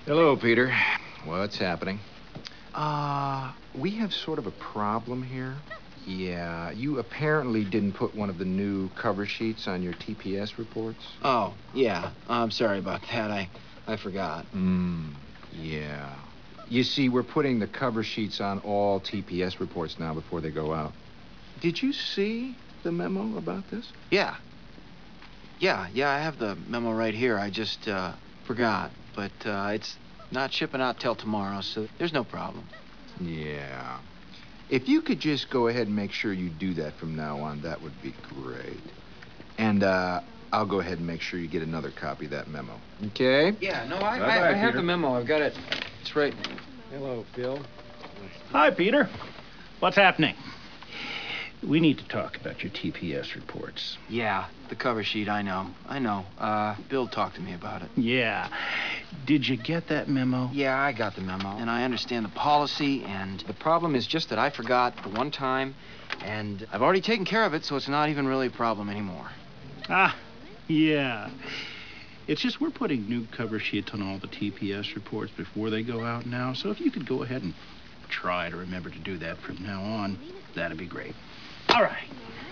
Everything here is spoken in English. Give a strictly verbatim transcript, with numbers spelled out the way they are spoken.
Hello, Peter. What's happening? Uh, we have sort of a problem here. Yeah, you apparently didn't put one of the new cover sheets on your T P S reports. Oh, yeah. I'm sorry about that. I, I forgot. Hmm, yeah. You see, we're putting the cover sheets on all T P S reports now before they go out. Did you see the memo about this? Yeah. Yeah, yeah, I have the memo right here. I just, uh, forgot. But, uh, it's not shipping out till tomorrow, so there's no problem. Yeah. If you could just go ahead and make sure you do that from now on, that would be great. And, uh, I'll go ahead and make sure you get another copy of that memo. Okay? Yeah, no, I, Bye-bye, I, I have Peter. the memo. I've got it. It's right. Hello, Phil. Hi, Peter. What's happening? We need to talk about your T P S reports. Yeah, the cover sheet, I know. I know. Uh, Bill talked to me about it. Yeah. Did you get that memo? Yeah, I got the memo, and I understand the policy, and the problem is just that I forgot the one time, and I've already taken care of it, so it's not even really a problem anymore. Ah, yeah. It's just we're putting new cover sheets on all the T P S reports before they go out now, so if you could go ahead and try to remember to do that from now on, that'd be great. All right.